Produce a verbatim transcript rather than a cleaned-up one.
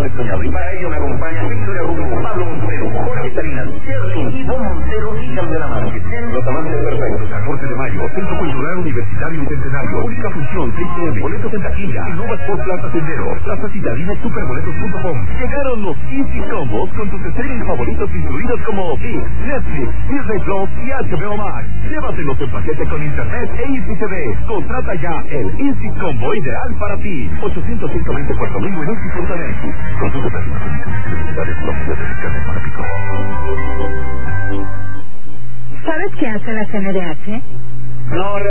he soñado. Y para ello me acompañan Victoria Hugo, Pablo Montero, Jorge Salinas, Sherlyn, Ivonne Montero y Candela Márquez. Los amantes perfectos. catorce de mayo, Centro Cultural Universitario Bicentenario. Única función, seis p m. Boletos en taquilla. Innova Sport Plaza Sendero. Plaza Citadina y superboletos punto com. Llegaron los Easy Combos con tus streaming favoritos incluidos como ViX, Netflix, Disney Plus y H B O Max. Llévatelos en paquete con internet e Easy T V. Contrata ya el Easy Combo ideal para ti. ochocientos cinco veinticuatro mil en Easy punto net. Consulta términos y condiciones para Pico. ¿Sabes qué hace la C N D H? No,